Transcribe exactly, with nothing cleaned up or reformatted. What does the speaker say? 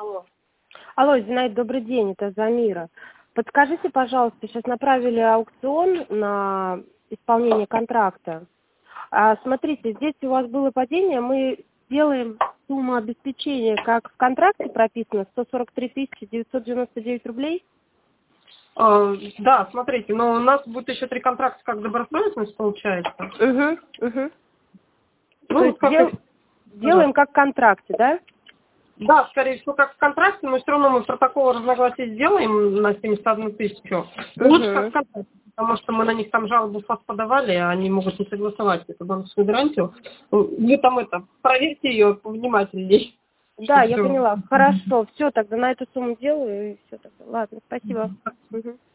Алло. Алло, Зинаида, добрый день, это Замира. Подскажите, пожалуйста, сейчас направили аукцион на исполнение контракта. А, смотрите, здесь у вас было падение, мы делаем сумму обеспечения, как в контракте прописано, сто сорок три тысячи девятьсот девяносто девять рублей. А, да, смотрите, но у нас будет еще три контракта как добросовестность получается. Угу, угу. Ну, То есть как дел... это? делаем как в контракте, да? Да, скорее всего, как в контракте, но все равно мы протокол разногласий сделаем на семьдесят одну тысячу. Лучше как в Угу. контракте, потому что мы на них там жалобу фас подавали, а они могут не согласовать эту банковскую гарантию. Вы там это, проверьте ее повнимательней. Да, я поняла. Хорошо, все, тогда на эту сумму делаю, и все тогда. Ладно, спасибо. Угу.